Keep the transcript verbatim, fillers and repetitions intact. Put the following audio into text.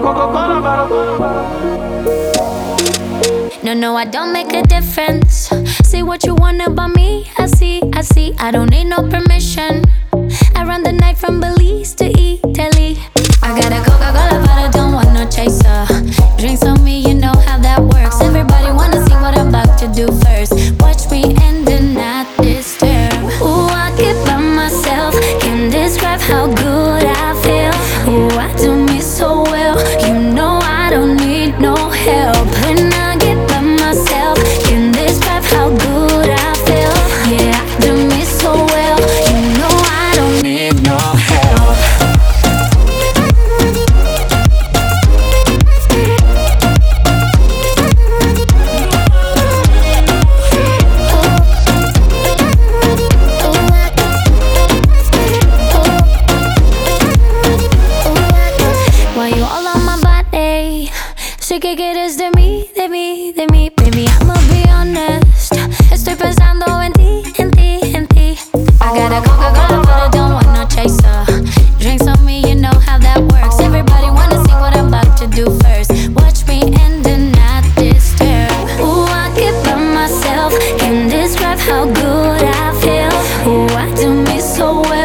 No, no, I don't make a difference. Say what you want about me, I see, I see. I don't need no permission. I run the night from Belize to Italy. I got a Coca-Cola, but I don't want no chaser. Drinks on me, you know how that works. Everybody wanna see what I'm about to do first. Watch me and then not disturb. Ooh, I get by myself. Can't describe how good I feel. Ooh, I do me so well. You know I don't need no help. When I get by myself, can't describe how good I feel. Yeah, I do me so well. You know I don't need no help. Why you all on my body? Sé que quieres de mí, de mí, de mí. Baby, I'ma be honest. Estoy pensando en ti, en ti, en ti. I got a Coca-Cola, but I don't want no chaser. Drinks on me, you know how that works. Everybody wanna see what I'm about to do first. Watch me and then not disturb. Ooh, I get by myself. Can't describe how good I feel. Ooh, I do me so well.